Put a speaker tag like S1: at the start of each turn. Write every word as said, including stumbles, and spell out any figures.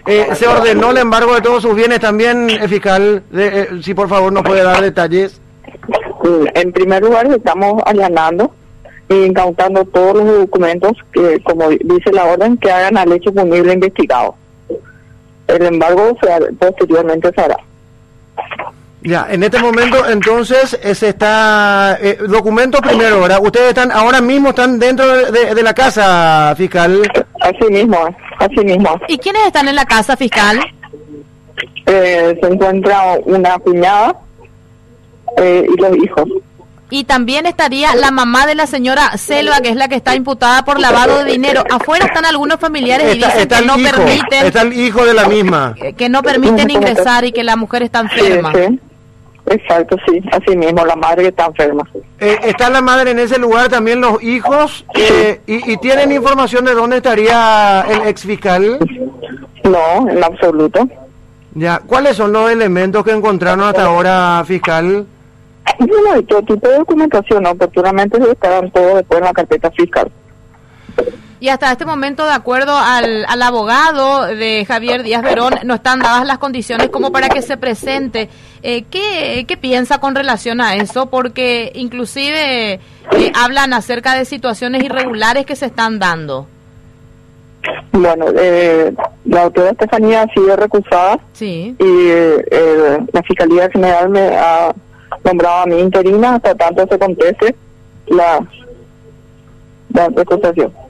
S1: Eh, se ordenó el embargo de todos sus bienes también, eh, fiscal, de, eh, si por favor nos puede dar detalles.
S2: En primer lugar, estamos allanando e incautando todos los documentos que, como dice la orden, que hagan al hecho punible investigado. El embargo se, posteriormente se hará.
S1: Ya, en este momento entonces eh, se está, eh, documento primero, ¿verdad? Ustedes están, ahora mismo están dentro de, de, de la casa, fiscal.
S2: Así mismo, así mismo.
S3: ¿Y quiénes están en la casa, fiscal?
S2: Eh, se encuentra una cuñada eh, y los hijos.
S3: Y también estaría la mamá de la señora Selva, que es la que está imputada por lavado de dinero. Afuera están algunos familiares y
S1: Está,
S3: dicen
S1: está
S3: que
S1: el
S3: no
S1: hijo,
S3: permiten,
S1: está el hijo de la misma.
S3: que, que no permiten ingresar y que la mujer está enferma.
S2: Sí, sí. Exacto, sí, así mismo, la madre que está enferma.
S1: Eh, ¿Está la madre en ese lugar, también los hijos? Eh, y, ¿Y tienen información de dónde estaría el ex fiscal?
S2: No, en absoluto.
S1: Ya, ¿cuáles son los elementos que encontraron hasta ahora, fiscal?
S2: No, hay todo tipo de documentación, ¿no? Oportunamente estaban todos después en la carpeta fiscal.
S3: Y hasta este momento, de acuerdo al, al abogado de Javier Díaz Verón, no están dadas las condiciones como para que se presente. Eh, ¿qué, ¿Qué piensa con relación a eso? Porque inclusive eh, hablan acerca de situaciones irregulares que se están dando.
S2: Bueno, eh, la doctora Estefanía ha sido recusada.
S3: Sí.
S2: Y eh, eh, la Fiscalía General me ha nombrado a mí interina hasta tanto se conteste la, la recusación.